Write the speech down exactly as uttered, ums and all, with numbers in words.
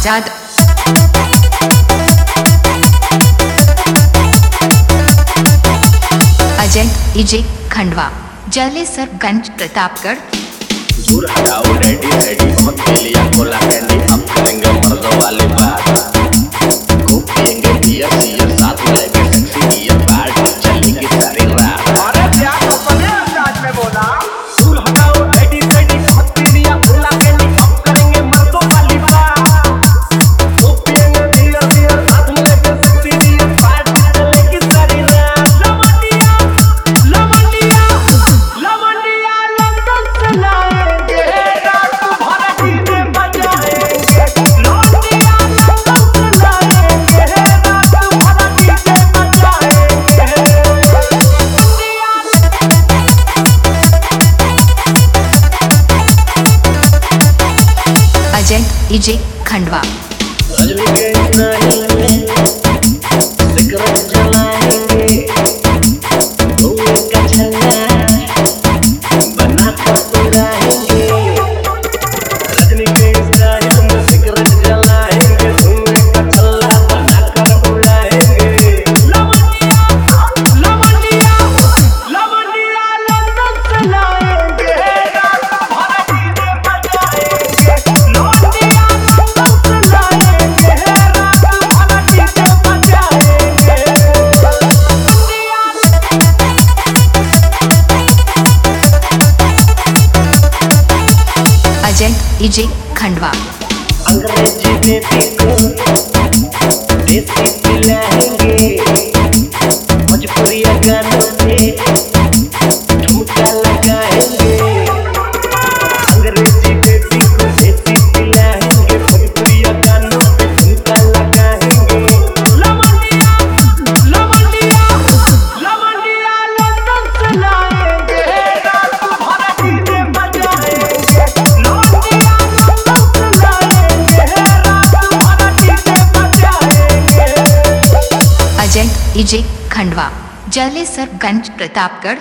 आजाद। Agent इजे खंडवा, जलेसरगंज, प्रतापगढ़। दूर हटाओ रेडी रेडी मत लिया खोला कैंडी, अब करेंगे मर्दों वाली बात। खूब पिएंगे बियर सियर साथ में लेके सेक्सी बियर पार्टी चलेगी सारी रात। अरे क्या अपने अंदाज में बोला। दूर हटाओ रेडी रेडी मत लिया खोला कैंडी, अब करेंगे मर्दों वाली बात। खूब पिएंगे बियर सियर साथ में लेके सेक्सी बियर पार्टी चलेगी सारी रात। लवंडिया लवंडिया लवंडिया लंदन से लाएंगे, रात भर डीजे बजाएंगे। लवंडिया लंदन से लाएंगे, रात भर डीजे बजाएंगे। एजेंट इजे खंडवा, रजनी के नानी में सिगरेट जलाएंगे, धुएं का छल्ला बना कर उड़ाएंगे। रजनी के स्टाइल में सिगरेट जलाएंगे, धुएं का छल्ला बना कर उड़ाएंगे। लवंडिया लवंडिया लवंडिया लंदन से लाएंगे, रात भर डीजे बजाएंगे। लवंडिया लंदन से लाएंगे, रात भर डीजे बजाएंगे। एजेंट इजे खंडवा, अंग्रेजी बेटी को देसी पिलाएंगे, भोजपुरिया गानों पे ठुमका लगाएंगे। अंग्रेजी बेटी को देसी पिलाएंगे, भोजपुरिया गानों पे ठुमका लगाएंगे। लवंडिया लवंडिया लवंडिया लंदन से लाएंगे, रात भर डीजे बजाएंगे। लवंडिया लंदन से लाएंगे, रात भर डीजे बजाएंगे। एजेंट इजे खंडवा, जलेसरगंज, प्रतापगढ़।